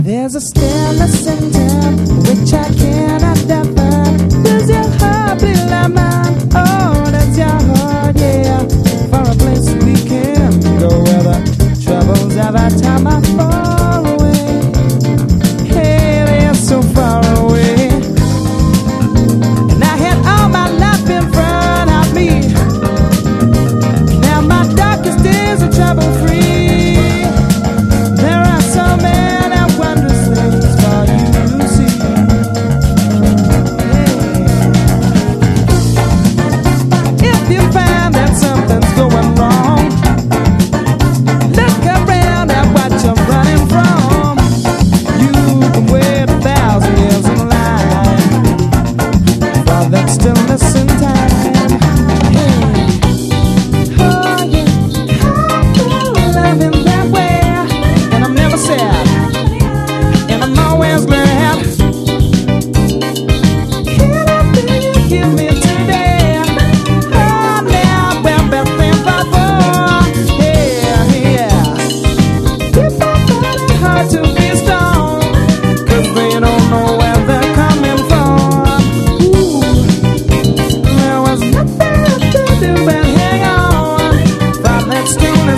There's a stillness in time which I cannot define. Does your heart belong mine? Oh.